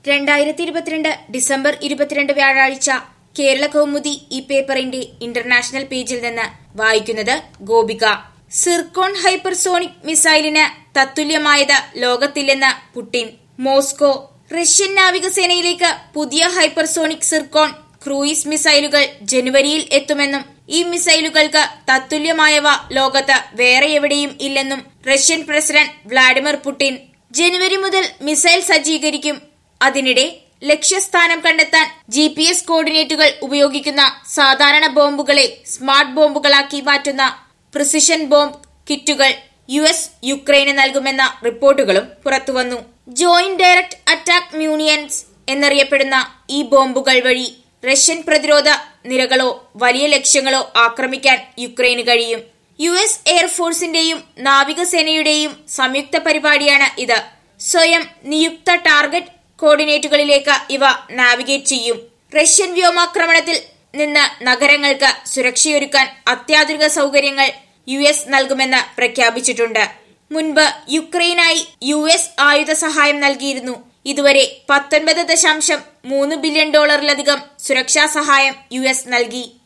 2022 December 22 വ്യാഴാഴ്ച കേരള കൗമുദി ഈ പേപ്പറിന്റെ ഇന്റർനാഷണൽ പേജിൽ നിന്ന് വായിക്കുന്നത് ഗോപിക. സിർക്കോൺ ഹൈപ്പർസോണിക് മിസൈലിന് തത്തുല്യമായത് ലോകത്തില്ലെന്ന് പുടിൻ. മോസ്കോ. റഷ്യൻ നാവികസേനയിലേക്ക് പുതിയ ഹൈപ്പർസോണിക് സിർക്കോൺ ക്രൂയിസ് മിസൈലുകൾ ജനുവരിയിൽ എത്തുമെന്നും ഈ മിസൈലുകൾക്ക് തത്തുല്യമായവ ലോകത്ത് വേറെ എവിടെയും ഇല്ലെന്നും റഷ്യൻ പ്രസിഡന്റ് വ്ളാഡിമിർ പുടിൻ. ജനുവരി മുതൽ മിസൈൽ സജ്ജീകരിക്കും. അതിനിടെ ലക്ഷ്യസ്ഥാനം കണ്ടെത്താൻ GPS കോർഡിനേറ്റുകൾ ഉപയോഗിക്കുന്ന സാധാരണ ബോംബുകളെ സ്മാർട്ട് ബോംബുകളാക്കി മാറ്റുന്ന പ്രിസിഷൻ ബോംബ് കിറ്റുകൾ US യുക്രൈന് നൽകുമെന്ന റിപ്പോർട്ടുകളും പുറത്തുവന്നു. ജോയിന്റ് ഡയറക്ട് അറ്റാക്ക് മ്യൂണിയൻസ് എന്നറിയപ്പെടുന്ന ഈ ബോംബുകൾ വഴി റഷ്യൻ പ്രതിരോധ നിരകളോ വലിയ ലക്ഷ്യങ്ങളോ ആക്രമിക്കാൻ യുക്രൈന് കഴിയും. US എയർഫോഴ്സിന്റെയും നാവികസേനയുടെയും സംയുക്ത പരിപാടിയാണ് ഇത്. സ്വയം നിയുക്ത ടാർഗറ്റ് കോർഡിനേറ്റുകളിലേക്ക് ഇവ നാവിഗേറ്റ് ചെയ്യും. റഷ്യൻ വ്യോമാക്രമണത്തിൽ നിന്ന് നഗരങ്ങൾക്ക് സുരക്ഷയൊരുക്കാൻ അത്യാധുനിക സൗകര്യങ്ങൾ US നൽകുമെന്ന് പ്രഖ്യാപിച്ചിട്ടുണ്ട്. മുൻപ് യുക്രൈനായി US ആയുധ സഹായം നൽകിയിരുന്നു. ഇതുവരെ $19.3 ബില്യൺ സുരക്ഷാ സഹായം US നൽകി.